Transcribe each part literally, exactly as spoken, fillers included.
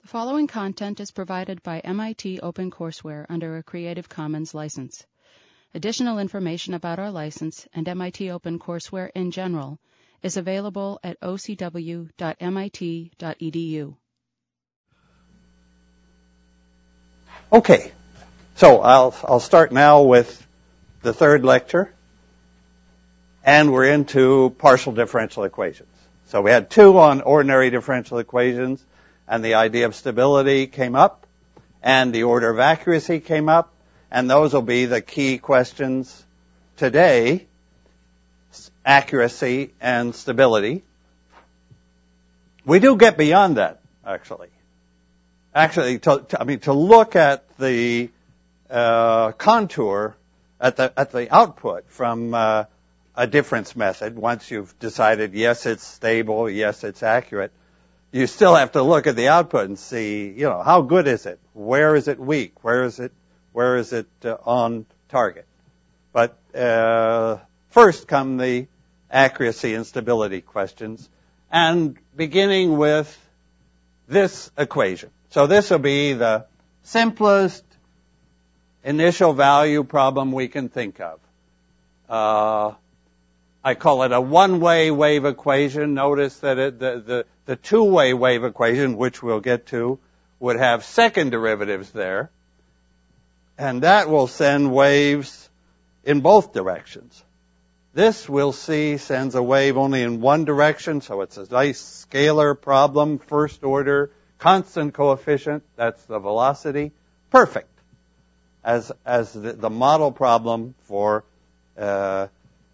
The following content is provided by M I T OpenCourseWare under a Creative Commons license. Additional information about our license and M I T OpenCourseWare in general is available at o c w dot m i t dot e d u. Okay, so I'll, I'll start now with the third lecture, and we're into partial differential equations. So we had two on ordinary differential equations, and the idea of stability came up, and the order of accuracy came up, and those will be the key questions today, accuracy and stability. We do get beyond that, actually. Actually, to, to, I mean, to look at the uh, contour, at the at the output from uh, a difference method, once you've decided, yes, it's stable, yes, it's accurate, you still have to look at the output and see, you know, how good is it? Where is it weak? Where is it, where is it uh, on target? But uh, first come the accuracy and stability questions, and beginning with this equation. So this will be the simplest initial value problem we can think of. Uh, I call it a one-way wave equation. Notice that it, the, the, the two-way wave equation, which we'll get to, would have second derivatives there. And that will send waves in both directions. This, we'll see, sends a wave only in one direction, so it's a nice scalar problem, first order, constant coefficient, that's the velocity. Perfect. As, as the, the model problem for, uh,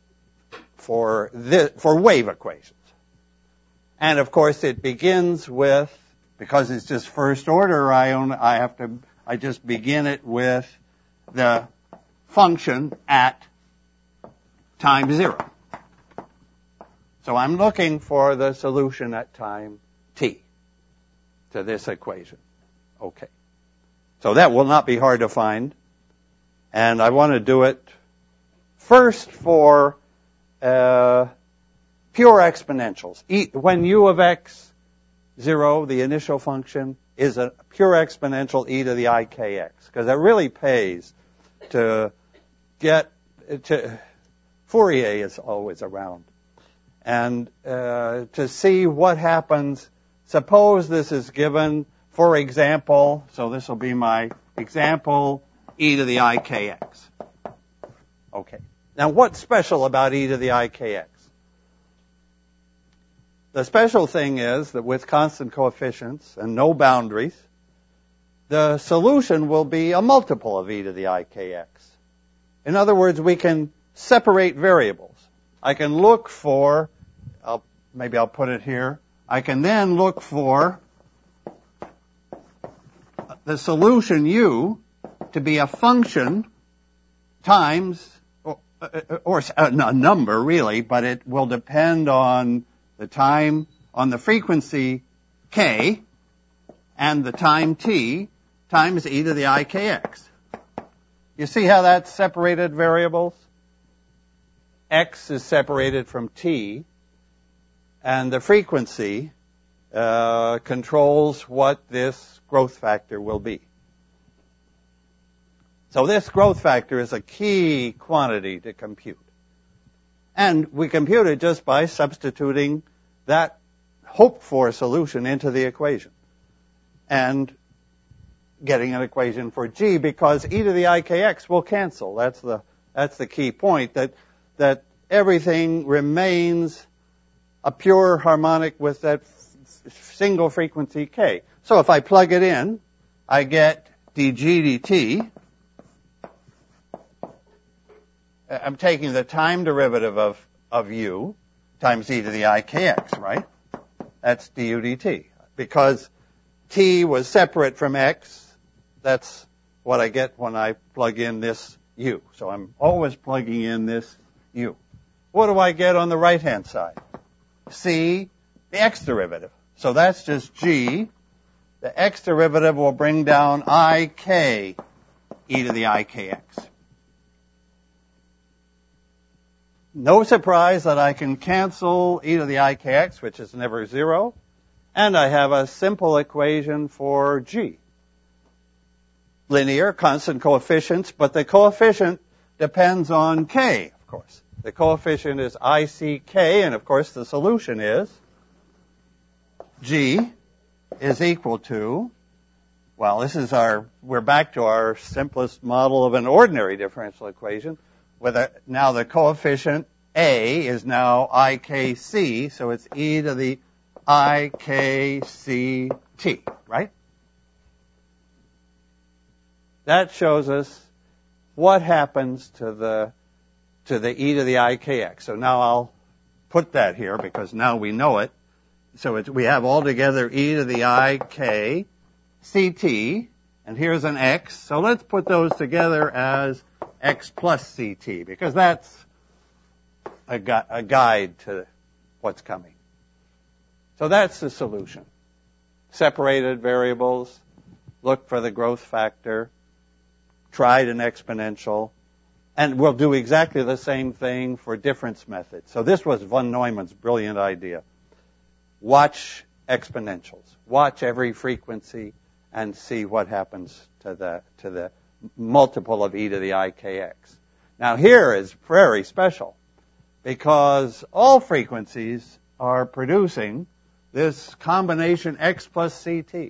for this, for wave equations. And of course it begins with, because it's just first order, I only, I have to, I just begin it with the function at time zero. So I'm looking for the solution at time t to this equation. Okay. So that will not be hard to find. And I want to do it first for uh, pure exponentials. E, when u of x, zero, the initial function, is a pure exponential e to the I k x. Because it really pays to get to Fourier is always around. And uh, to see what happens, suppose this is given, for example, so this will be my example, e to the I k x. Okay. Now what's special about e to the I k x? The special thing is that with constant coefficients and no boundaries, the solution will be a multiple of e to the I k x. In other words, we can separate variables. I can look for, I'll, maybe I'll put it here, I can then look for the solution u to be a function times, or, or a number really, but it will depend on the time, on the frequency k and the time t times e to the I k x. You see how that's separated variables? X is separated from t, and the frequency uh, controls what this growth factor will be. So this growth factor is a key quantity to compute. And we compute it just by substituting that hoped-for solution into the equation and getting an equation for g, because e to the I k x will cancel. That's the, that's the key point, that, that everything remains a pure harmonic with that f- single frequency k. So if I plug it in, I get dg dt. I'm taking the time derivative of, of u times e to the I k x, right? That's du dt. Because t was separate from x, that's what I get when I plug in this u. So I'm always plugging in this u. What do I get on the right-hand side? C, the x derivative. So that's just g. The x derivative will bring down ik e to the I k x. No surprise that I can cancel e to the I k x, which is never zero, And I have a simple equation for G. Linear, constant coefficients, but the coefficient depends on K, of course. The coefficient is I C K, and of course the solution is G is equal to, well, this is our, we're back to our simplest model of an ordinary differential equation, where the, now the coefficient A is now I K C, so it's e to the I K C T, right? That shows us what happens to the to the e to the I K X. So now I'll put that here because now we know it. So it's, we have altogether e to the I K C T, and here's an x. So let's put those together as x plus C T because that's a, gu- a guide to what's coming. So that's the solution. Separated variables, look for the growth factor, tried an exponential, and we'll do exactly the same thing for difference methods. So this was von Neumann's brilliant idea. Watch exponentials. Watch every frequency and see what happens to the to the multiple of e to the I K X. Now here is very special because all frequencies are producing this combination x plus C T.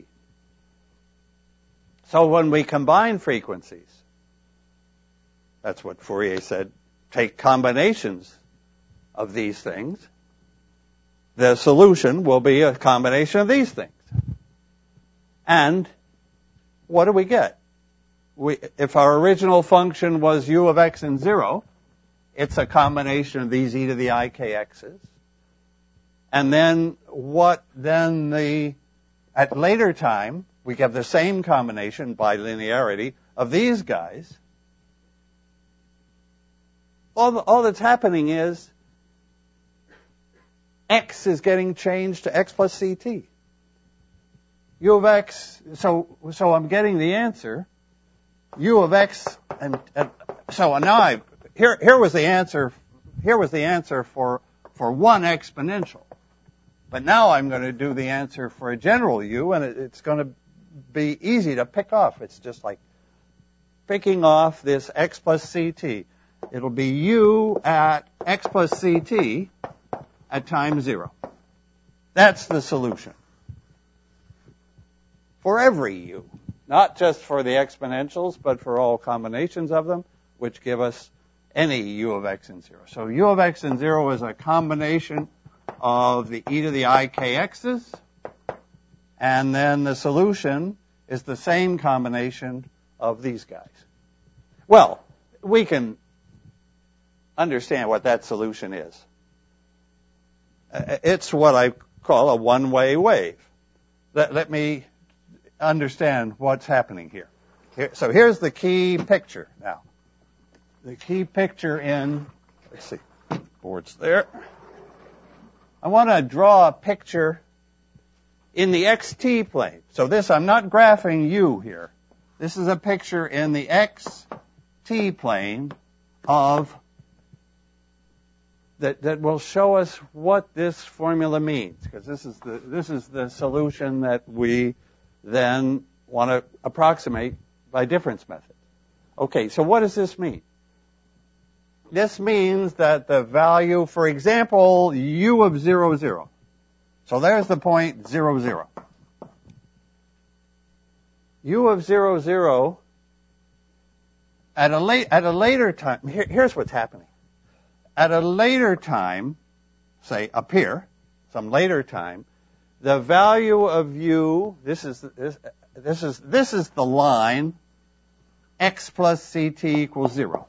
So when we combine frequencies, that's what Fourier said, take combinations of these things, the solution will be a combination of these things. And what do we get? We, if our original function was u of x and zero, it's a combination of these e to the I K X's. And then what then the, at later time, we get the same combination by linearity of these guys. All, the, all that's happening is x is getting changed to x plus C T. U of x, so so I'm getting the answer. U of x, and, and so now I here here was the answer. Here was the answer for for one exponential. But now I'm going to do the answer for a general u, and it, it's going to be easy to pick off. It's just like picking off this x plus C T. It'll be u at x plus C T at time zero. That's the solution. For every u. Not just for the exponentials, but for all combinations of them, which give us any u of x and zero. So u of x and zero is a combination of the e to the I K X's, and then the solution is the same combination of these guys. Well, we can understand what that solution is. It's what I call a one-way wave. Let, let me understand what's happening here. here. So here's the key picture now. The key picture in, let's see, board's there. I want to draw a picture in the xt plane. So this, I'm not graphing u here. This is a picture in the xt plane of that that will show us what this formula means, because this is the this is the solution that we then want to approximate by difference method. Okay, so what does this mean? This means that the value, for example, u of zero, zero. So there's the point zero, zero. U of zero, zero at a late at a later time. Here, here's what's happening. At a later time, say up here, some later time, the value of u. This is this, this is this is the line x plus ct equals zero.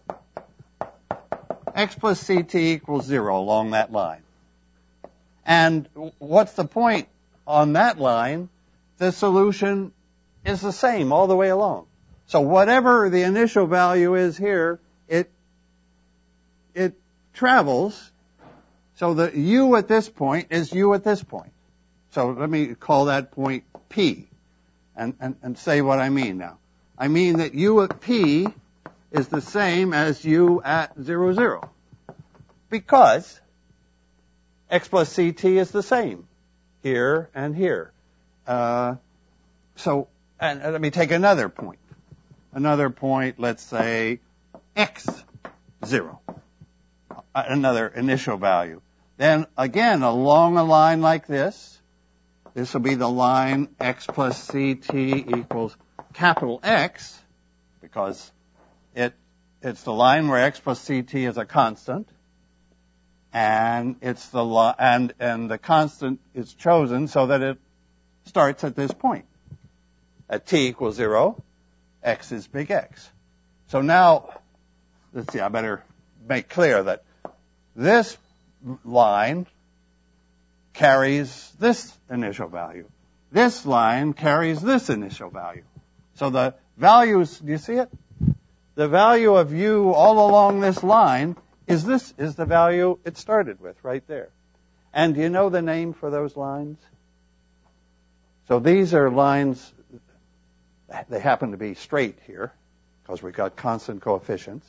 X plus ct equals zero along that line. And what's the point on that line? The solution is the same all the way along. So whatever the initial value is here, it it travels. So the u at this point is u at this point. So let me call that point P and, and, and say what I mean now. I mean that u at P is the same as u at zero, zero. Because x plus ct is the same. here, and here. Uh, so, and, and let me take another point. Another point, let's say x zero. Another initial value. Then again, along a line like this, this will be the line x plus ct equals capital X, because it it's the line where x plus ct is a constant, and it's the li- and and the constant is chosen so that it starts at this point. At t equals zero, x is big X. So now, let's see, I better make clear that this line carries this initial value. This line carries this initial value. So the values, do you see it? The value of u all along this line is this, is the value it started with right there. And do you know the name for those lines? So these are lines, they happen to be straight here, because we've got constant coefficients.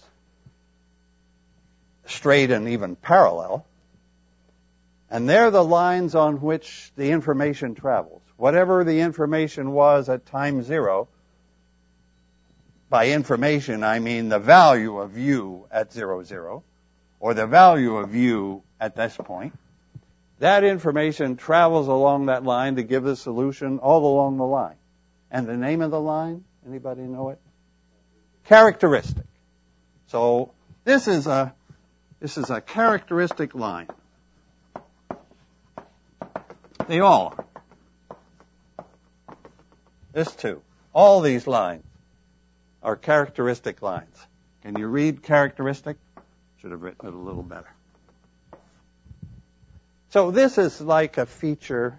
Straight and even parallel. And they're the lines on which the information travels. Whatever the information was at time zero, by information I mean the value of u at zero, zero, or the value of u at this point, that information travels along that line to give the solution all along the line. And the name of the line, anybody know it? Characteristic. So this is a This is a characteristic line. They all are. This too. All these lines are characteristic lines. Can you read characteristic? Should have written it a little better. So this is like a feature,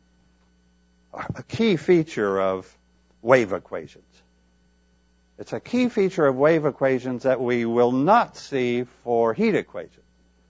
a key feature of wave equations. It's a key feature of wave equations that we will not see for heat equations.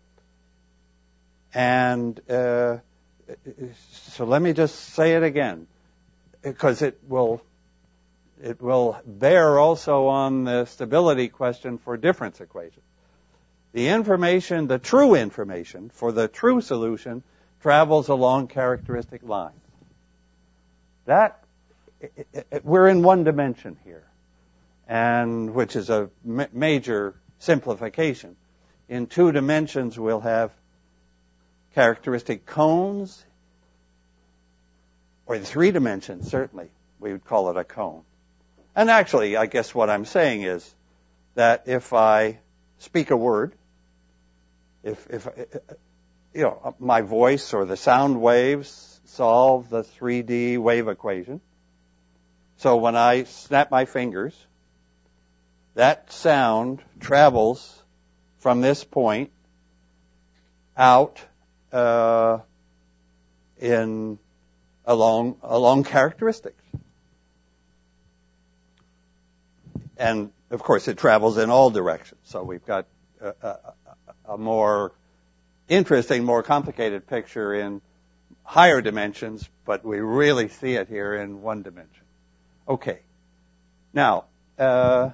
And uh, so let me just say it again, because it will it will bear also on the stability question for difference equations. The information, the true information for the true solution travels along characteristic lines. That it, it, we're in one dimension here. And which is a ma- major simplification. In two dimensions, we'll have characteristic cones, or in three dimensions, certainly, we would call it a cone. And actually, I guess what I'm saying is that if I speak a word, if, if you know, my voice or the sound waves solve the three D wave equation, so when I snap my fingers, that sound travels from this point out uh, in along along characteristics, and of course it travels in all directions. So we've got a, a, a more interesting, more complicated picture in higher dimensions, but we really see it here in one dimension. Okay, now. Uh,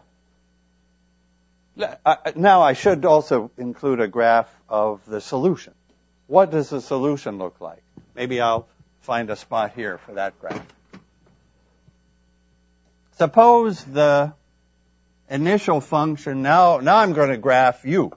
Now, I should also include a graph of the solution. What does the solution look like? Maybe I'll find a spot here for that graph. Suppose the initial function, now, now I'm going to graph u.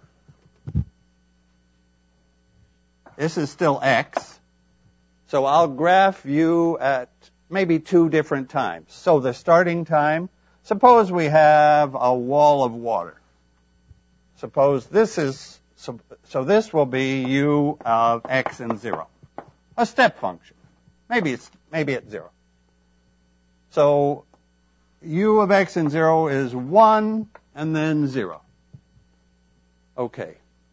This is still x. So I'll graph u at maybe two different times. So the starting time, suppose we have a wall of water. Suppose this is, so, so this will be u of x and zero. A step function. Maybe it's, maybe it's zero. So u of x and zero is one and then zero. Okay.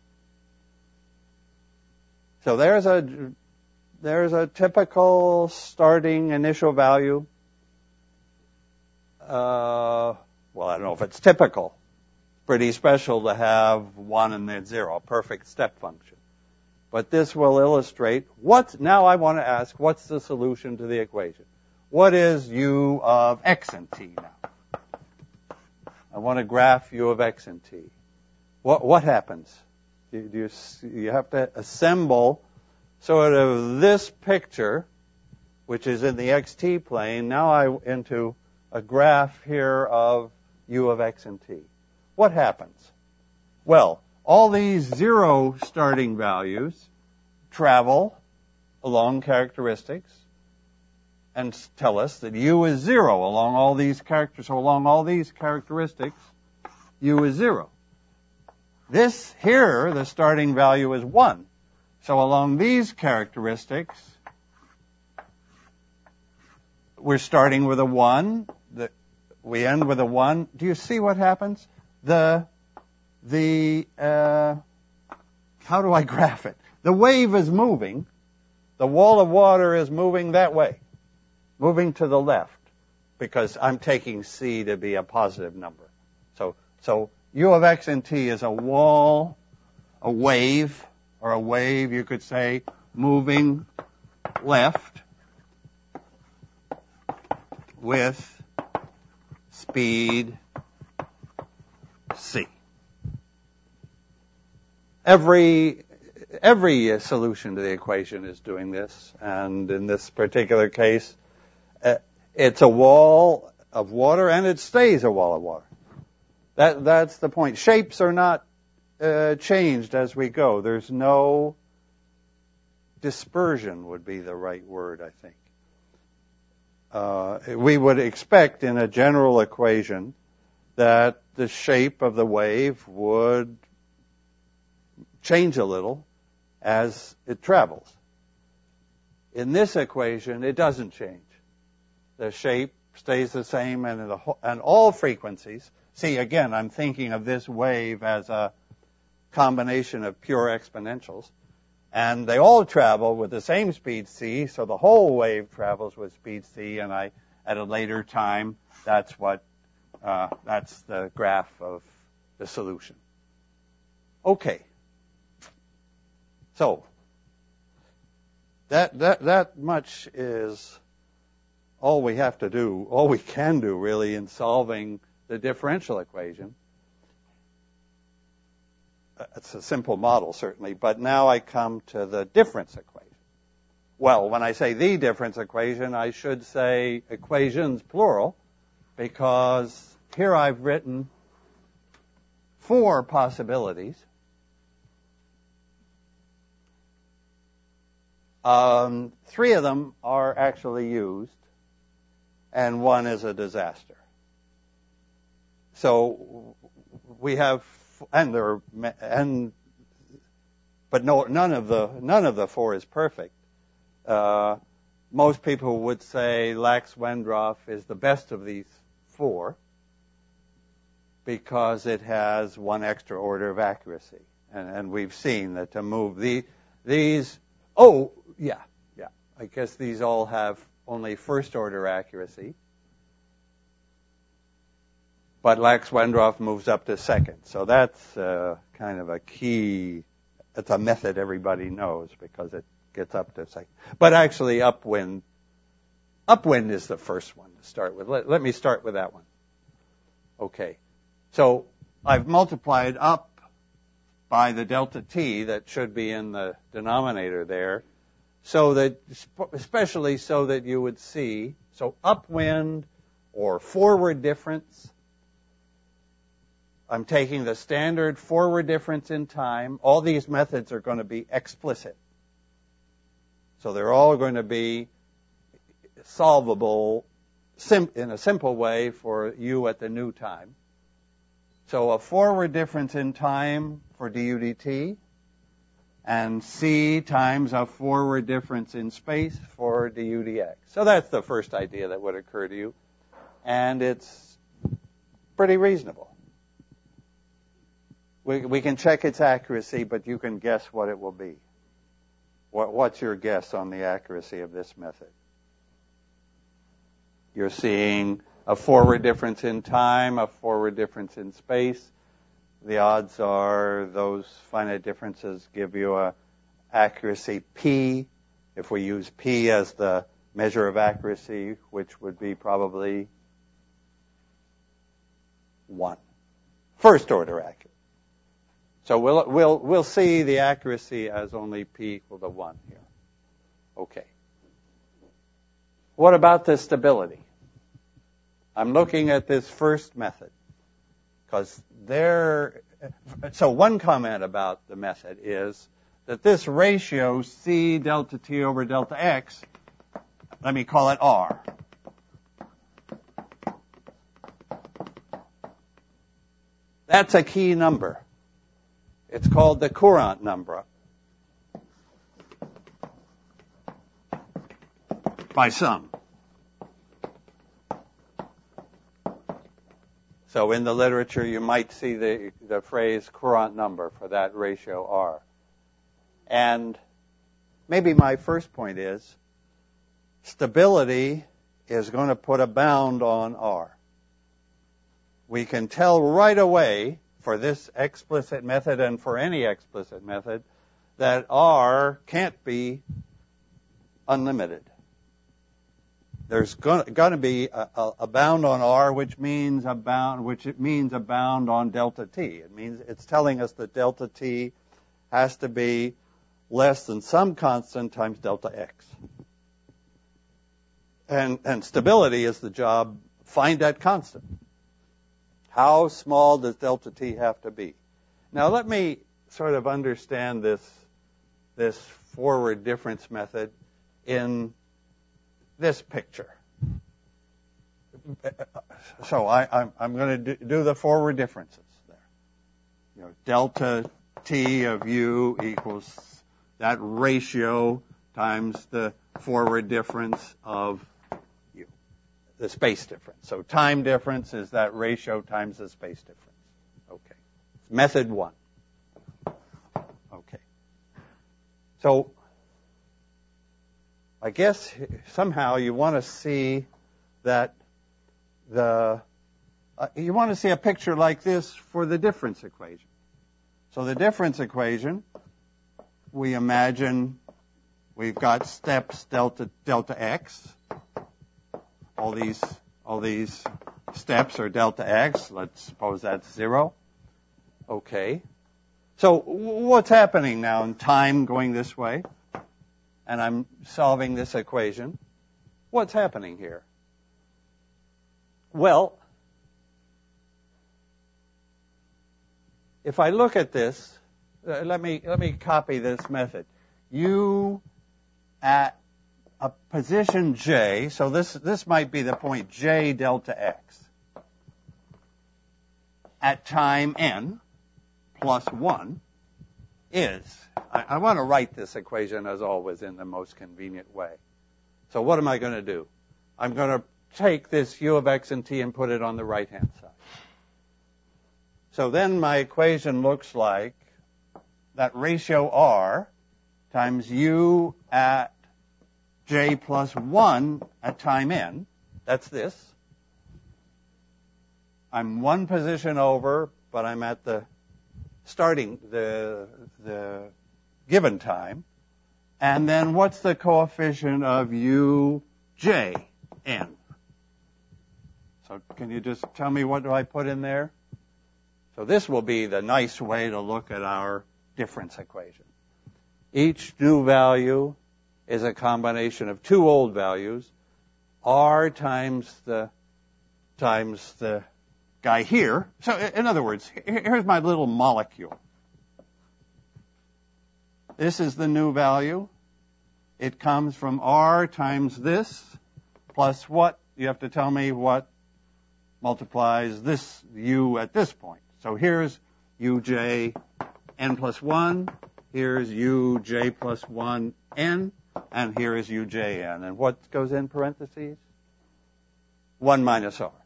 So there's a, there's a typical starting initial value. Uh, well, I don't know if it's typical. Pretty special to have one and then zero, a perfect step function. But this will illustrate what, now I want to ask, what's the solution to the equation? What is u of x and t now? I want to graph u of x and t. What, what happens? Do, do you, you have to assemble sort of this picture which is in the xt plane. Now I into a graph here of u of x and t. What happens? Well, all these zero starting values travel along characteristics and tell us that u is zero along all these characters. So along all these characteristics, u is zero. This here, the starting value is one. So along these characteristics, we're starting with a one. The, we end with a one. Do you see what happens? The, the, uh, how do I graph it? The wave is moving. The wall of water is moving that way, moving to the left, because I'm taking c to be a positive number. So, so u of x and t is a wall, a wave, or a wave, you could say, moving left with speed c. Every every solution to the equation is doing this, and in this particular case, uh, it's a wall of water, and it stays a wall of water. That that's the point. Shapes are not uh, changed as we go. There's no dispersion would be the right word, I think. Uh, we would expect in a general equation that the shape of the wave would change a little as it travels. In this equation, it doesn't change. The shape stays the same, and in the whole, and all frequencies. See, again, I'm thinking of this wave as a combination of pure exponentials, and they all travel with the same speed c, so the whole wave travels with speed c, and I, at a later time, that's what, uh, that's the graph of the solution. Okay. So, that, that, that much is all we have to do, all we can do really in solving the differential equation. It's a simple model, certainly, but now I come to the difference equation. Well, when I say the difference equation, I should say equations, plural, because here I've written four possibilities. Um, three of them are actually used, and one is a disaster. So we have, and there, and but no, none of the none of the four is perfect. Uh, most people would say Lax-Wendroff is the best of these four because it has one extra order of accuracy, and, and we've seen that to move the these. Oh, yeah, yeah. I guess these all have only first order accuracy. But Lax-Wendroff moves up to second. So that's uh, kind of a key. It's a method everybody knows because it gets up to second. But actually, upwind, upwind is the first one to start with. Let, let me start with that one. Okay. So I've multiplied up by the delta t that should be in the denominator there, so that, especially so that you would see, so upwind or forward difference, I'm taking the standard forward difference in time. All these methods are going to be explicit. So they're all going to be solvable sim- in a simple way for u at the new time. So a forward difference in time for du dt, and c times a forward difference in space for du dx. So that's the first idea that would occur to you, and it's pretty reasonable. We, we can check its accuracy, but you can guess what it will be. What, what's your guess on the accuracy of this method? You're seeing a forward difference in time, a forward difference in space. The odds are those finite differences give you a accuracy p. If we use p as the measure of accuracy, which would be probably one. First order accuracy. So we'll, we'll, we'll see the accuracy as only p equal to one here. Okay. What about the stability? I'm looking at this first method because there. So one comment about the method is that this ratio C delta T over delta X, let me call it R. That's a key number. It's called the Courant number by some. So in the literature, you might see the, the phrase Courant number for that ratio R. And maybe my first point is stability is going to put a bound on R. We can tell right away for this explicit method and for any explicit method that R can't be unlimited. There's going to be a, a, a bound on R, which means a bound, which it means a bound on delta T. It means it's telling us that delta T has to be less than some constant times delta X. And, and stability is the job. Find that constant. How small does delta T have to be? Now let me sort of understand this, this forward difference method in this picture. So I, I'm, I'm going to do the forward differences there. You know, delta T of U equals that ratio times the forward difference of U, the space difference. So time difference is that ratio times the space difference. Okay. Method one. Okay. So I guess somehow you want to see that the uh, you want to see a picture like this for the difference equation. So the difference equation, we imagine we've got steps delta delta x. All these all these steps are delta x. Let's suppose that's zero. Okay. So what's happening now in time going this way? And I'm solving this equation. What's happening here? Well, if I look at this, uh, let me let me copy this method. U at a position j, so this this might be the point j delta x at time n plus one is, I, I want to write this equation as always in the most convenient way. So what am I going to do? I'm going to take this u of x and t and put it on the right-hand side. So then my equation looks like that ratio R times u at j plus one at time n. That's this. I'm one position over, but I'm at the starting the the given time. And then what's the coefficient of u j n? So can you just tell me what do I put in there? So this will be the nice way to look at our difference equation. Each new value is a combination of two old values, R times the times the guy here. So in other words, here's my little molecule. This is the new value. It comes from R times this plus what? You have to tell me what multiplies this U at this point. So here's uj n plus one. Here's uj plus one n. And here is ujn. And what goes in parentheses? one minus R.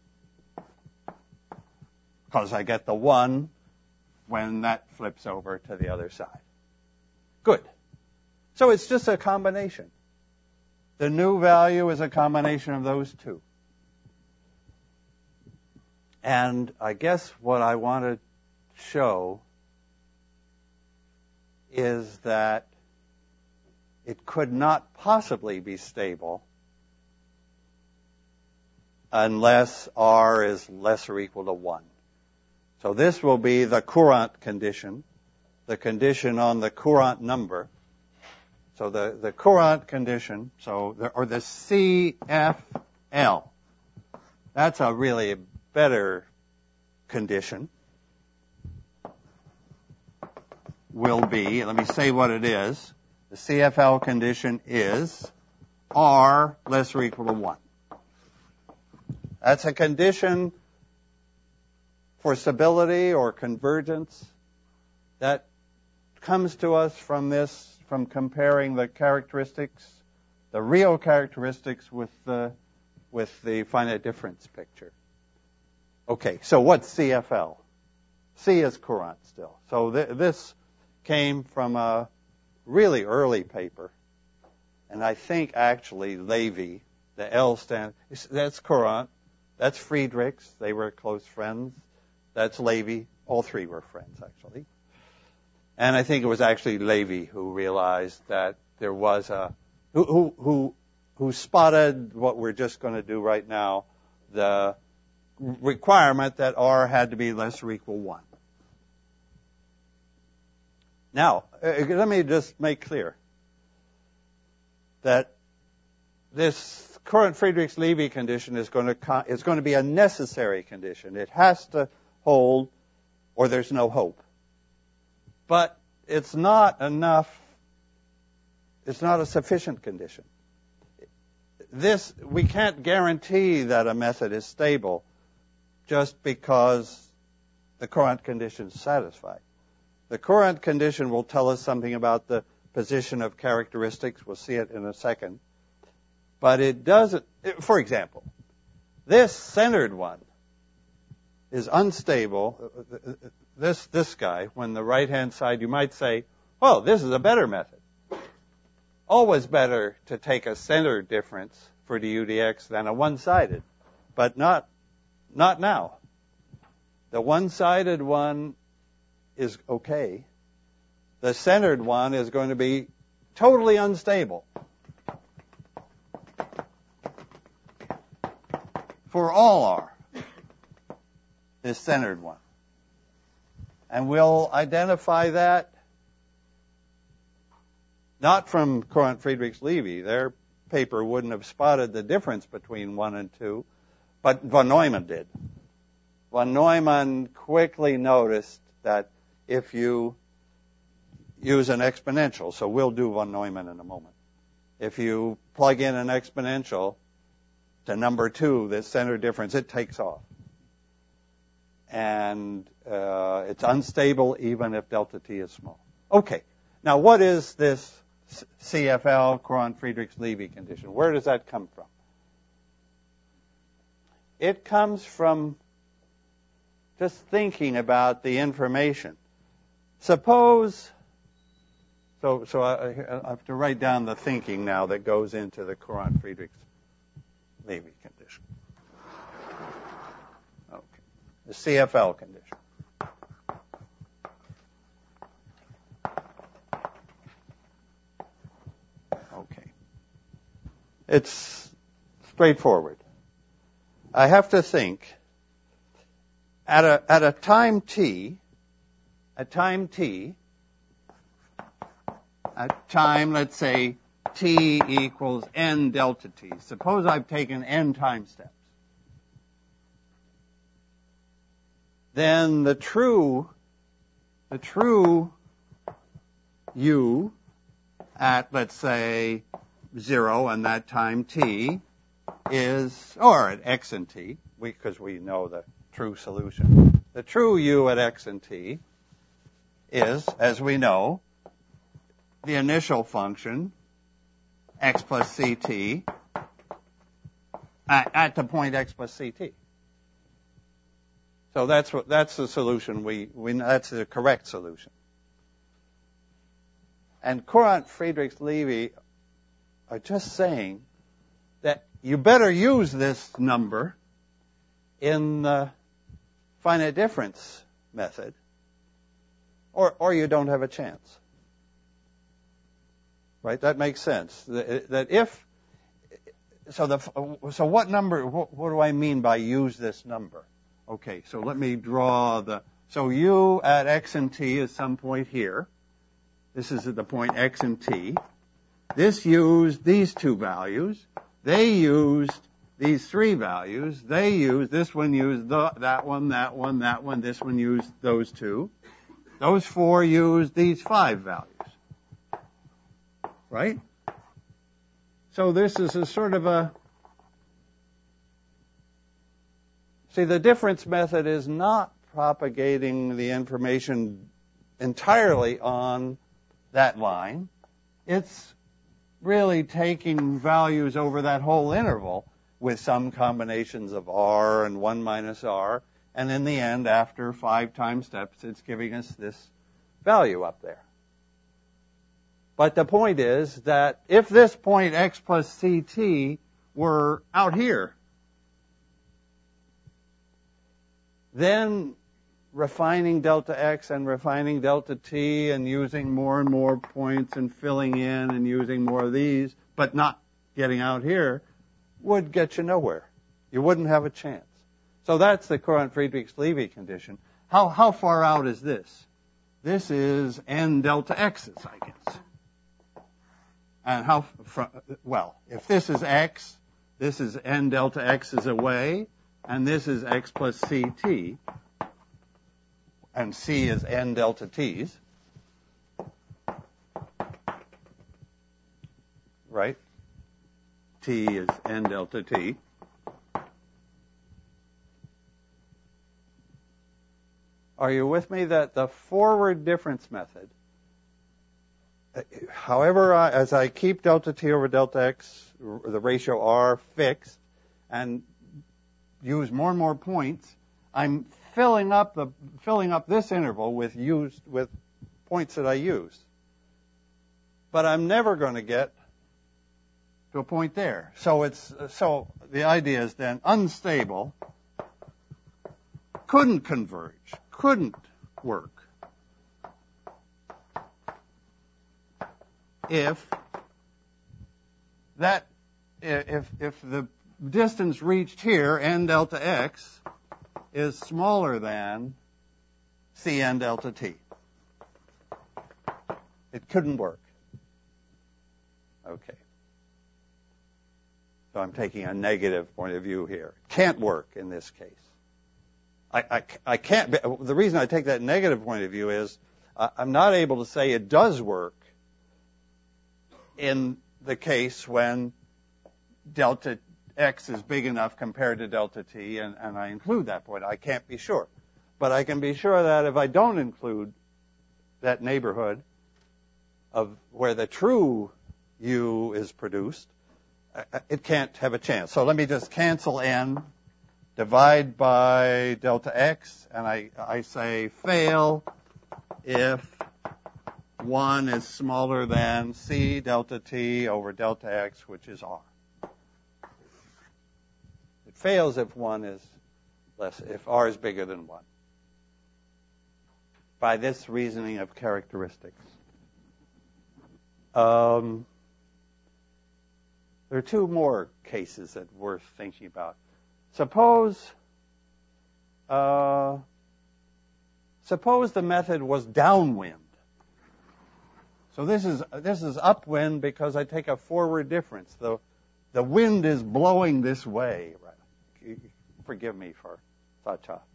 Because I get the one when that flips over to the other side. Good. So it's just a combination. The new value is a combination of those two. And I guess what I want to show is that it could not possibly be stable unless R is less or equal to one. So this will be the Courant condition, the condition on the Courant number. So the, the Courant condition, so the, or the C F L, that's a really better condition, will be, let me say what it is. The C F L condition is R less or equal to one. That's a condition for stability or convergence that comes to us from this, from comparing the characteristics, the real characteristics with the, with the finite difference picture. Okay, so what's C F L? C is Courant still. So th- this came from a really early paper, and I think actually Levy, the L stand, that's Courant, that's Friedrichs, they were close friends, that's Levy, all three were friends actually. And I think it was actually Levy who realized that there was a, who, who, who, who spotted what we're just going to do right now, the requirement that R had to be less or equal one. Now, let me just make clear that this Courant-Friedrichs-Levy condition is going to is going to be a necessary condition. It has to hold, or there's no hope. But it's not enough. It's not a sufficient condition. This we can't guarantee that a method is stable just because the Courant condition is satisfied. The Courant condition will tell us something about the position of characteristics. We'll see it in a second. But it doesn't, for example, this centered one is unstable. This, this guy, when the right-hand side, you might say, oh, this is a better method. Always better to take a centered difference for du dx than a one-sided, but not, not now. The one-sided one is okay. The centered one is going to be totally unstable for all R, this centered one. And we'll identify that not from Courant-Friedrichs-Levy. Their paper wouldn't have spotted the difference between one and two, but von Neumann did. Von Neumann quickly noticed that if you use an exponential, so we'll do von Neumann in a moment. If you plug in an exponential to number two, this center difference, it takes off. And uh, it's unstable even if delta t is small. Okay, now what is this C F L, Courant-Friedrichs-Levy condition? Where does that come from? It comes from just thinking about the information. Suppose, so so I, I have to write down the thinking now that goes into the Courant-Friedrichs-Levy condition. Okay, the C F L condition. Okay, it's straightforward. I have to think at a at a time t. At time t, at time, let's say, t equals n delta t. Suppose I've taken n time steps. Then the true, the true u at, let's say, zero and that time t is, or at x and t, because we, we know the true solution. The true u at x and t is, as we know, the initial function, x plus ct, at, at the point x plus ct. So that's what, that's the solution we, we, that's the correct solution. And Courant-Friedrichs-Levy are just saying that you better use this number in the finite difference method, Or, or you don't have a chance. Right? That makes sense. That, that if, so the, so what number, what, what do I mean by use this number? Okay, so let me draw the, so u at x and t is some point here. This is at the point x and t. This used these two values. They used these three values. They used, this one used the, that one, that one, that one. This one used those two. Those four used these five values. Right? So this is a sort of a, see, the difference method is not propagating the information entirely on that line. It's really taking values over that whole interval with some combinations of R and one minus R, and in the end, after five time steps, it's giving us this value up there. But the point is that if this point x plus ct were out here, then refining delta x and refining delta t and using more and more points and filling in and using more of these, but not getting out here, would get you nowhere. You wouldn't have a chance. So that's the Courant-Friedrichs-Levy condition. How, how far out is this? This is n delta x's, I guess. And how, well, if this is x, this is n delta x's away, and this is x plus ct, and c is n delta t's, right? T is n delta t. Are you with me that the forward difference method, however, I, as I keep delta t over delta x, the ratio r fixed, and use more and more points, I'm filling up the filling up this interval with used with points that I use. But I'm never going to get to a point there. So it's so the idea is then unstable, couldn't converge, couldn't work if that if if the distance reached here, n delta x, is smaller than cn delta t. It couldn't work. Okay. So I'm taking a negative point of view here. Can't work in this case. I, I, I can't, the reason I take that negative point of view is uh, I'm not able to say it does work in the case when delta x is big enough compared to delta t, and, and I include that point. I can't be sure. But I can be sure that if I don't include that neighborhood of where the true u is produced, it can't have a chance. So let me just cancel n, divide by delta x, and I, I say fail if one is smaller than c delta t over delta x, which is r. It fails if one is less, if r is bigger than one. By this reasoning of characteristics. Um, there are two more cases that are worth thinking about. Suppose, uh, suppose the method was downwind. So this is this is upwind because I take a forward difference. The the wind is blowing this way. Forgive me for such a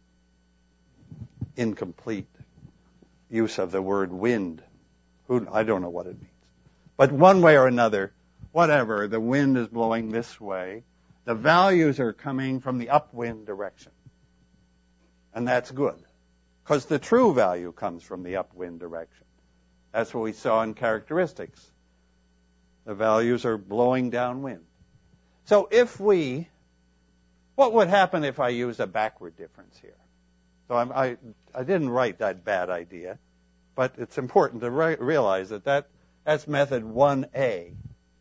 incomplete use of the word wind. Who I don't know what it means. But one way or another, whatever, the wind is blowing this way. The values are coming from the upwind direction. And that's good, because the true value comes from the upwind direction. That's what we saw in characteristics. The values are blowing downwind. So if we, what would happen if I used a backward difference here? So I'm, I, I didn't write that bad idea, but it's important to re- realize that, that that's method one A.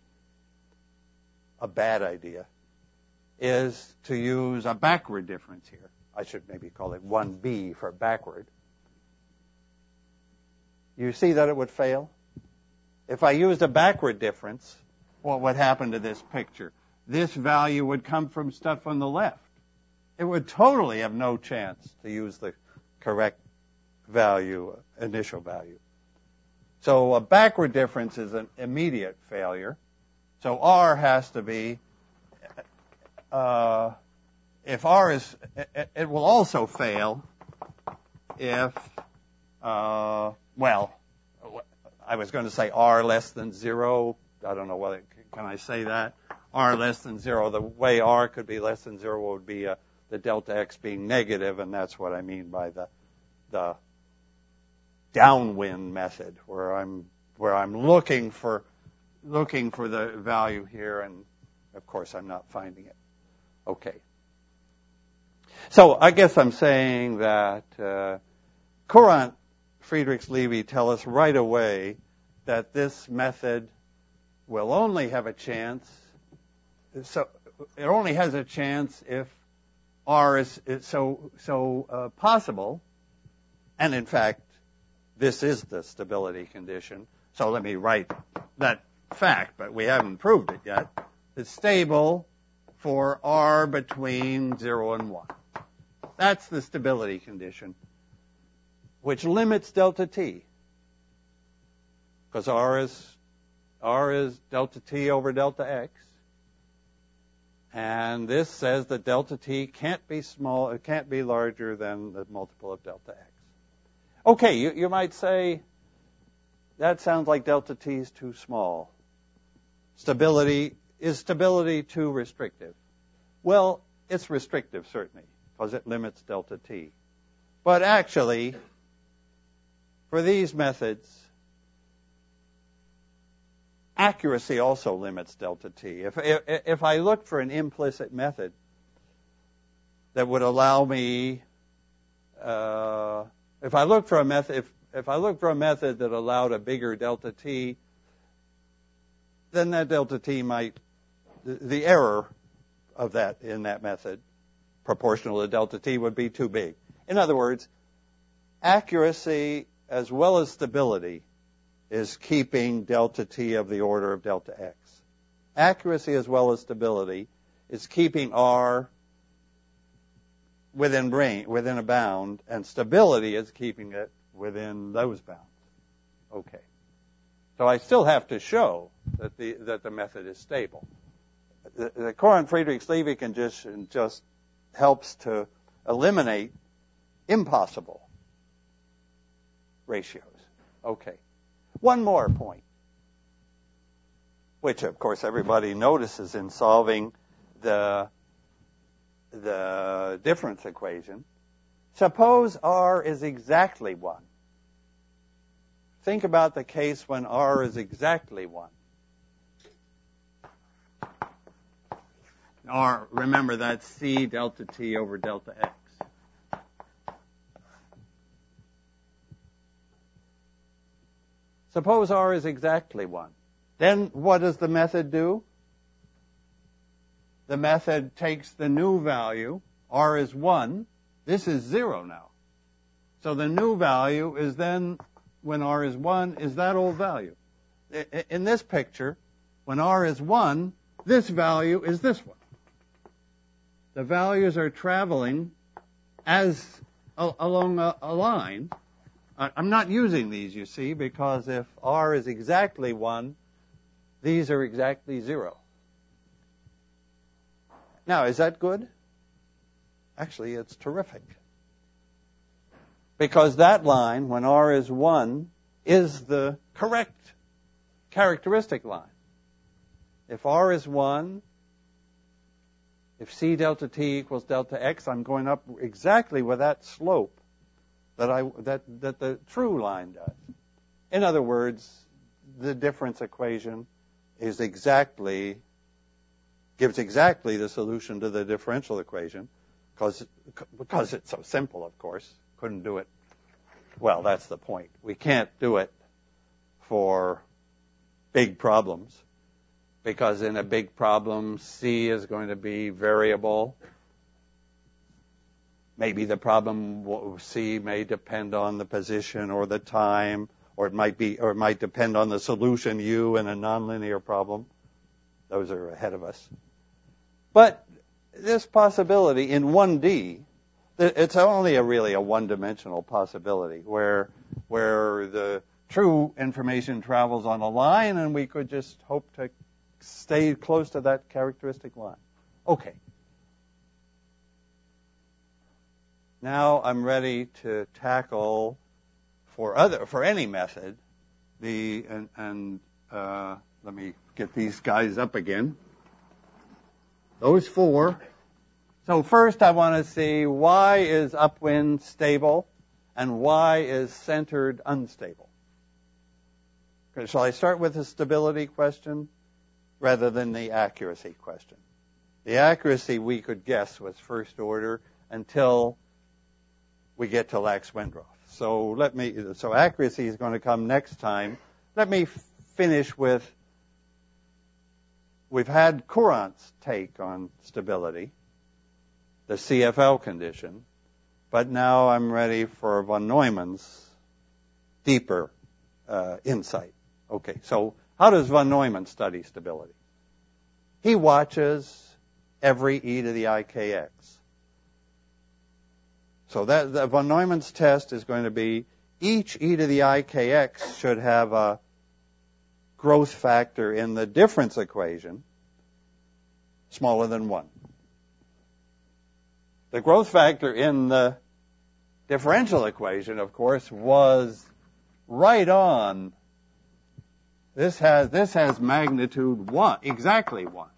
A bad idea is to use a backward difference here. I should maybe call it one B for backward. You see that it would fail? If I used a backward difference, what would happen to this picture? This value would come from stuff on the left. It would totally have no chance to use the correct value, initial value. So a backward difference is an immediate failure. So R has to be, uh, if R is, it, it will also fail if, uh, well, I was going to say R less than zero. I don't know whether, can I say that? R less than zero. The way R could be less than zero would be uh, the delta X being negative, and that's what I mean by the, the downwind method, where I'm, where I'm looking for, looking for the value here, and of course I'm not finding it. Okay. So I guess I'm saying that uh, Courant, Friedrichs, Levy tell us right away that this method will only have a chance, so it only has a chance if R is, is so so uh, possible, and in fact, this is the stability condition. So let me write that fact, but we haven't proved it yet. It's stable for R between zero and one. That's the stability condition, which limits delta T. Because R is, R is delta T over delta X. And this says that delta T can't be small, it can't be larger than the multiple of delta X. Okay, you, you might say, that sounds like delta T is too small. Stability, is stability too restrictive? Well, it's restrictive, certainly, because it limits delta T. But actually, for these methods, accuracy also limits delta T. If, if, if I look for an implicit method that would allow me, uh, if I look for a method, if, if I look for a method that allowed a bigger delta T, then that delta T might, the, the error of that in that method, proportional to delta T, would be too big. In other words, accuracy as well as stability is keeping delta T of the order of delta X. Accuracy as well as stability is keeping R within range, within a bound, and stability is keeping it within those bounds. Okay. So I still have to show that the that the method is stable. The, the Courant-Friedrichs-Levy condition just helps to eliminate impossible ratios. Okay. One more point, which of course everybody notices in solving the, the difference equation. Suppose R is exactly one. Think about the case when R is exactly one. R, remember that's C delta T over delta X. Suppose R is exactly one. Then what does the method do? The method takes the new value, R is one. This is zero now. So the new value is then, when R is one, is that old value. In this picture, when R is one, this value is this one. The values are traveling as a, along a, a line. I'm not using these, you see, because if R is exactly one, these are exactly zero. Now, is that good? Actually, it's terrific. Because that line, when R is one, is the correct characteristic line. If R is one, if C delta T equals delta X, I'm going up exactly with that slope that I that that the true line does. In other words, the difference equation is exactly gives exactly the solution to the differential equation, because because it's so simple. Of course, couldn't do it. Well, that's the point. We can't do it for big problems, because in a big problem, C is going to be variable. Maybe the problem C may depend on the position or the time, or it might be, or it might depend on the solution U in a nonlinear problem. Those are ahead of us. But this possibility in one D, it's only a really a one-dimensional possibility where where the true information travels on a line, and we could just hope to stay close to that characteristic line. Okay. Now I'm ready to tackle for other for any method the and, and uh, let me get these guys up again. Those four. So first I want to see why is upwind stable and why is centered unstable. Okay, shall I start with the stability question rather than the accuracy question? The accuracy we could guess was first order until we get to Lax-Wendroth. So let me, so accuracy is going to come next time. Let me f- finish with, we've had Courant's take on stability, the C F L condition, but now I'm ready for von Neumann's deeper uh, insight. Okay, so how does von Neumann study stability? He watches every e to the I K X. So that the von Neumann's test is going to be each e to the I K X should have a growth factor in the difference equation smaller than one. The growth factor in the differential equation, of course, was right on. This has this has magnitude one, exactly one.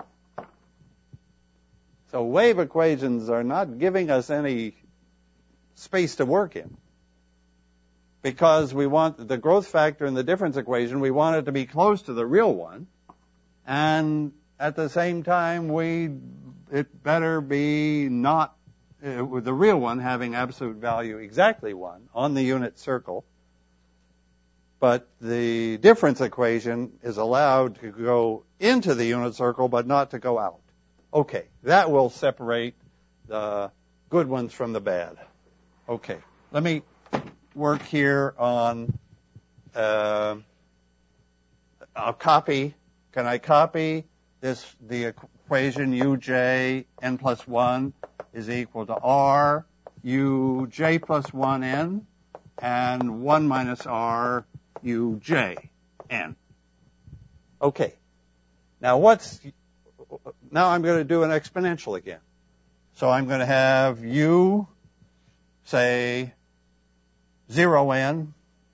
So wave equations are not giving us any space to work in, because we want the growth factor in the difference equation, we want it to be close to the real one, and at the same time we it better be not uh, with the real one having absolute value exactly one on the unit circle, but the difference equation is allowed to go into the unit circle but not to go out. Okay, that will separate the good ones from the bad. Okay, let me work here on, uh, I'll copy, can I copy this, the equation uj n plus one is equal to r uj plus one n and one minus r uj n. Okay, now what's, now I'm going to do an exponential again. So I'm going to have u, say, zero n.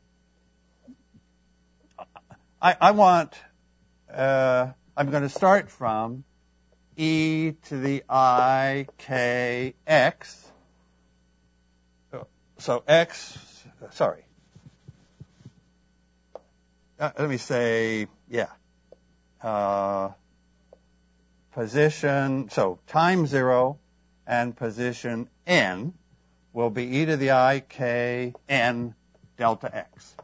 I, I want, uh, I'm going to start from e to the I k x. So x, sorry. Uh, let me say, yeah. Uh, position, so time zero and position n will be e to the I k n delta x.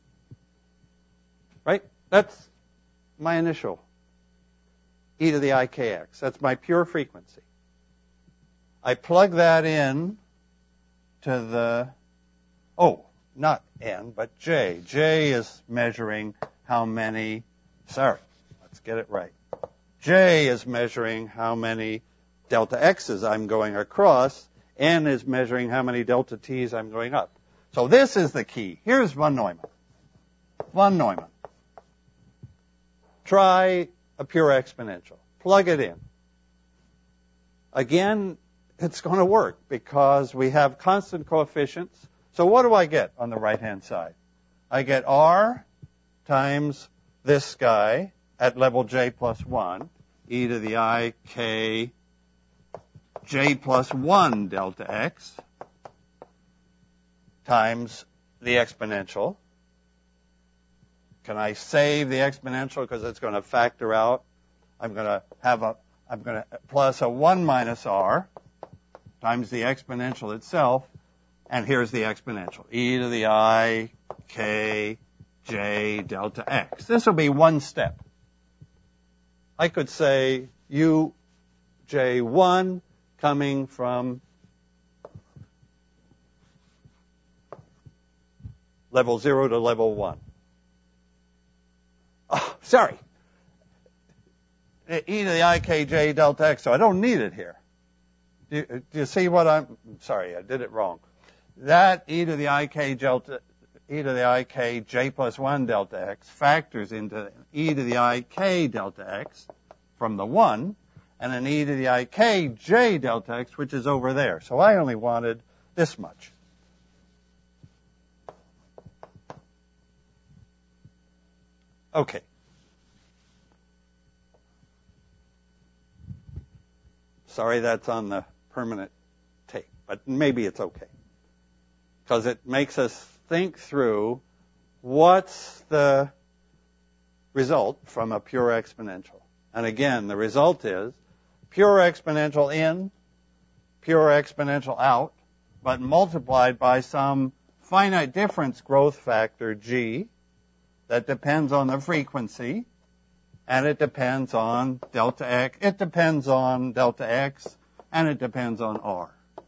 Right? That's my initial e to the I k x. That's my pure frequency. I plug that in to the, oh, not n, but j. J is measuring how many, sorry, let's get it right. J is measuring how many delta x's I'm going across. N is measuring how many delta t's I'm going up. So this is the key. Here's von Neumann. Von Neumann. Try a pure exponential. Plug it in. Again, it's going to work because we have constant coefficients. So what do I get on the right-hand side? I get r times this guy at level j plus one, e to the I k j plus one delta x times the exponential. Can I save the exponential because it's going to factor out? I'm going to have a, I'm going to plus a one minus r times the exponential itself, and here's the exponential, e to the I k j delta x. This will be one step. I could say u j one coming from level zero to level one. Oh, sorry. E to the I k j delta x, so I don't need it here. Do you, do you see what I'm, sorry, I did it wrong. That e to the I k delta, e to the I k j plus one delta x factors into e to the I k delta x from the one, and an e to the I k j delta x, which is over there. So I only wanted this much. Okay. Sorry that's on the permanent tape, but maybe it's okay. Because it makes us think through what's the result from a pure exponential. And again, the result is pure exponential in, pure exponential out, but multiplied by some finite difference growth factor g that depends on the frequency, and it depends on delta x, it depends on delta x, and it depends on r.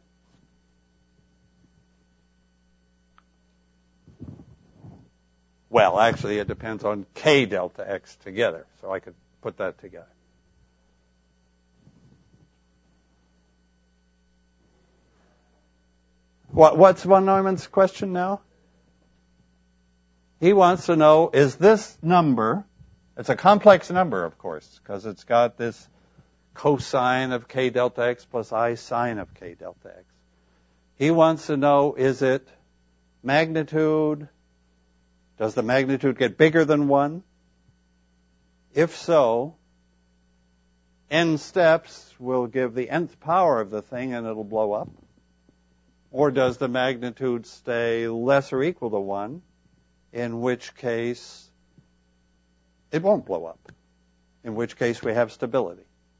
Well, actually, it depends on k delta x together, so I could put that together. What, what's von Neumann's question now? He wants to know, is this number, it's a complex number, of course, because it's got this cosine of k delta x plus I sine of k delta x. He wants to know, is it magnitude? Does the magnitude get bigger than one? If so, n steps will give the nth power of the thing and it'll blow up. Or does the magnitude stay less or equal to one, in which case it won't blow up, in which case we have stability.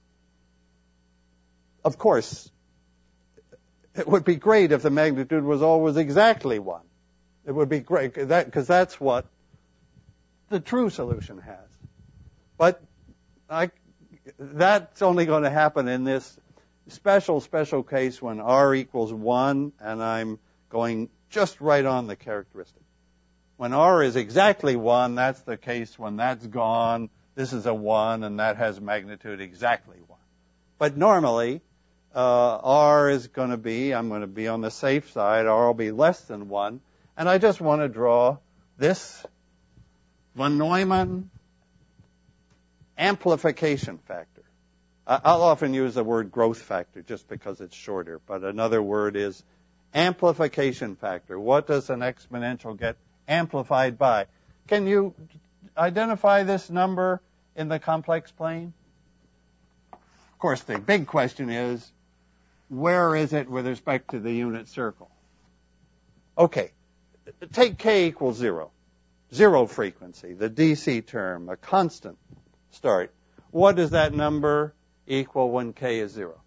Of course, it would be great if the magnitude was always exactly one. It would be great, because that, that's what the true solution has. But I, that's only going to happen in this special, special case when r equals one, and I'm going just right on the characteristic. When r is exactly one, that's the case when that's gone. This is a one, and that has magnitude exactly one. But normally, uh, r is going to be, I'm going to be on the safe side, r will be less than one. And I just want to draw this von Neumann amplification factor. I'll often use the word growth factor just because it's shorter, but another word is amplification factor. What does an exponential get amplified by? Can you identify this number in the complex plane? Of course, the big question is, where is it with respect to the unit circle? Okay. Take k equals zero. Zero frequency, the D C term, a constant start. What does that number equal when k is zero?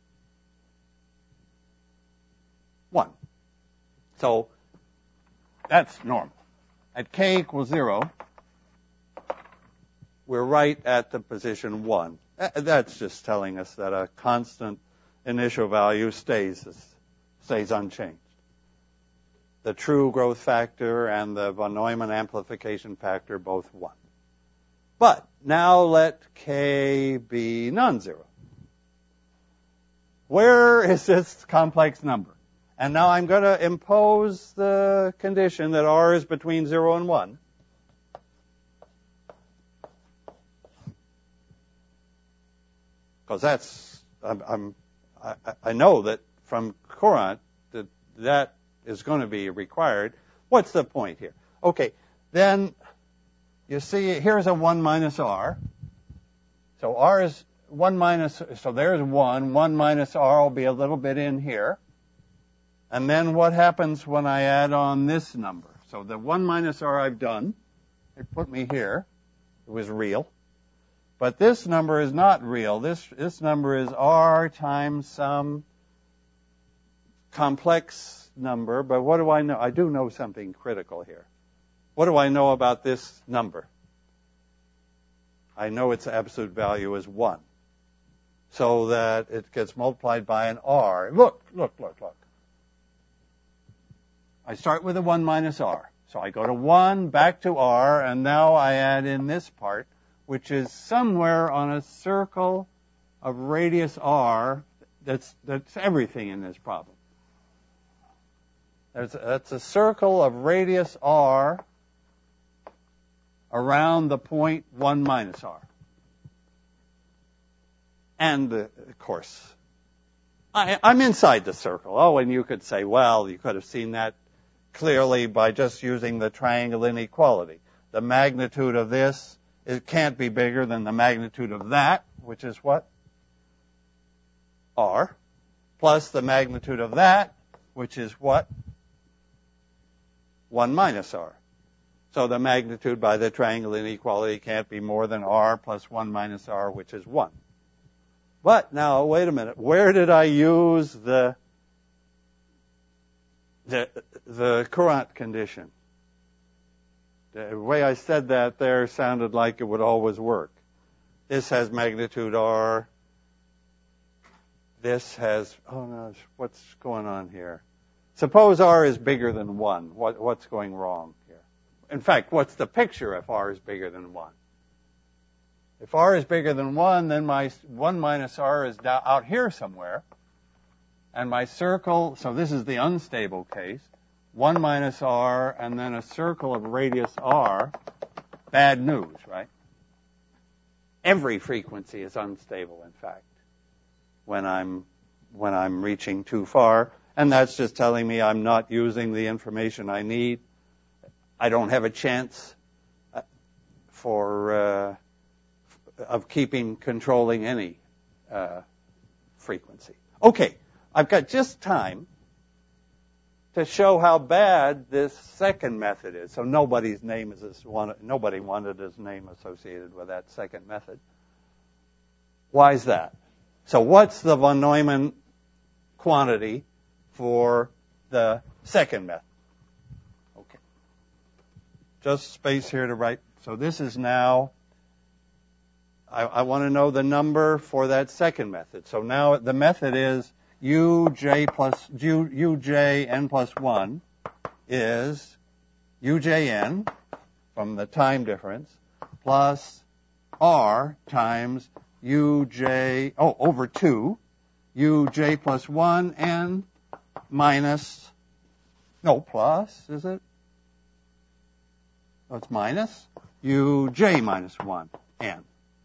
One. So that's normal. At k equals zero, we're right at the position one. That's just telling us that a constant initial value stays stays unchanged. The true growth factor and the von Neumann amplification factor both one. But now let k be non-zero. Where is this complex number? And now I'm going to impose the condition that r is between zero and one. Because that's, I'm, I'm, I, I know that from Courant that that is going to be required. What's the point here? Okay, then you see here's a one minus r. So r is one minus, so there's one. one minus r will be a little bit in here. And then what happens when I add on this number? So the one minus r I've done, it put me here. It was real. But this number is not real. This, this number is r times some complex number, but what do I know? I do know something critical here. What do I know about this number? I know its absolute value is one. So that it gets multiplied by an r. Look, look, look, look. I start with a one minus r. So I go to one, back to r, and now I add in this part, which is somewhere on a circle of radius r. That's, that's everything in this problem. There's, that's a circle of radius r around the point one minus r. And, uh, of course, I, I'm inside the circle. Oh, and you could say, well, you could have seen that clearly by just using the triangle inequality. The magnitude of this, it can't be bigger than the magnitude of that, which is what? R, plus the magnitude of that, which is what? one minus r. So the magnitude by the triangle inequality can't be more than r plus one minus r, which is one. But now, wait a minute. Where did I use the the, the Courant condition? The way I said that there sounded like it would always work. This has magnitude r. This has, oh no, what's going on here? Suppose r is bigger than one. What, what's going wrong here? In fact, what's the picture if r is bigger than one? If r is bigger than one, then my one minus r is down, out here somewhere. And my circle, so this is the unstable case, one minus r and then a circle of radius r, bad news, right? Every frequency is unstable, in fact, when I'm, when I'm reaching too far. And that's just telling me I'm not using the information I need. I don't have a chance for, uh, of keeping, controlling any uh, frequency. Okay, I've got just time to show how bad this second method is. So nobody's name is this one. Nobody wanted his name associated with that second method. Why is that? So what's the von Neumann quantity for the second method? Okay, just space here to write. So this is now. I, I want to know the number for that second method. So now the method is uj plus u, uj n plus one is ujn from the time difference plus r times uj, oh, over two, uj plus one n minus, no, plus, is it? Oh, it's minus uj minus one n.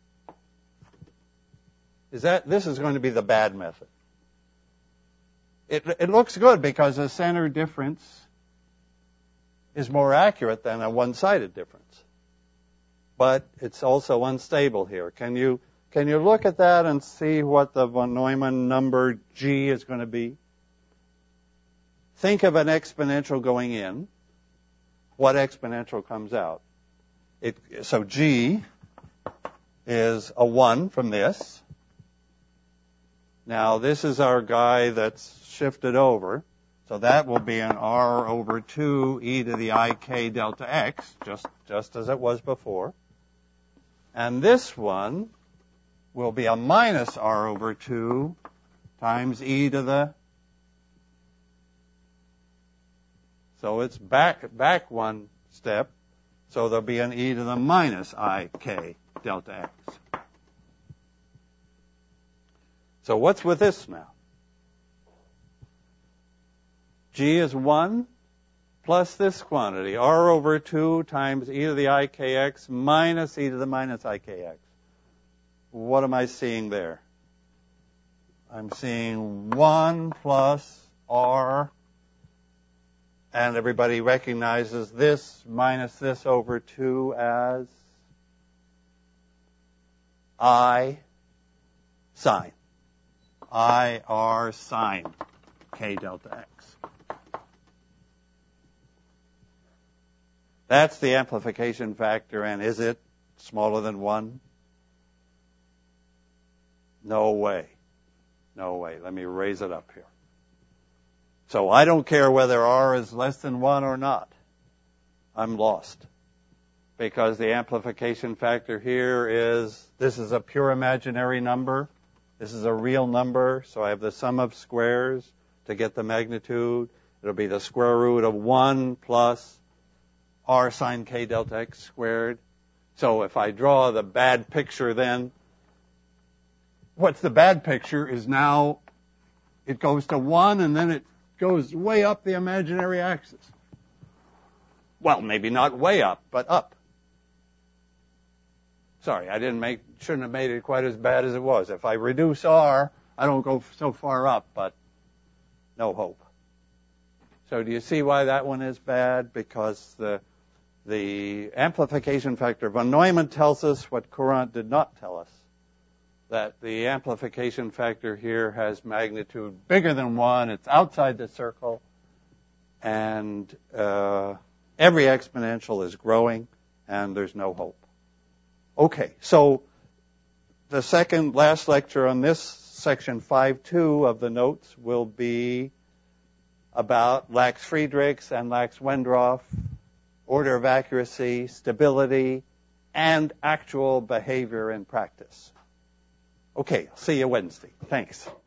Is that, this is going to be the bad method. It, it looks good because the center difference is more accurate than a one-sided difference. But it's also unstable here. Can you, can you look at that and see what the von Neumann number G is going to be? Think of an exponential going in. What exponential comes out? It, so G is a one from this. Now, this is our guy that's shifted over. So that will be an r over two e to the ik delta x, just, just as it was before. And this one will be a minus r over two times e to the... So it's back, back one step. So there'll be an e to the minus ik delta x. So what's with this now? G is one plus this quantity, r over two times e to the ikx minus e to the minus ikx. What am I seeing there? I'm seeing one plus r, and everybody recognizes this minus this over two as I sine. I r sine k delta x. That's the amplification factor, and is it smaller than one? No way. No way. Let me raise it up here. So I don't care whether r is less than one or not. I'm lost. Because the amplification factor here is, this is a pure imaginary number. This is a real number, so I have the sum of squares to get the magnitude. It'll be the square root of one plus r sine k delta x squared. So if I draw the bad picture then, what's the bad picture is now it goes to one and then it goes way up the imaginary axis. Well, maybe not way up, but up. Sorry, I didn't make, shouldn't have made it quite as bad as it was. If I reduce R, I don't go so far up, but no hope. So do you see why that one is bad? Because the the amplification factor von Neumann tells us what Courant did not tell us, that the amplification factor here has magnitude bigger than one. It's outside the circle, and uh, every exponential is growing, and there's no hope. Okay, so the second last lecture on this section five two of the notes will be about Lax-Friedrichs and Lax-Wendroff, order of accuracy, stability, and actual behavior in practice. Okay, see you Wednesday. Thanks.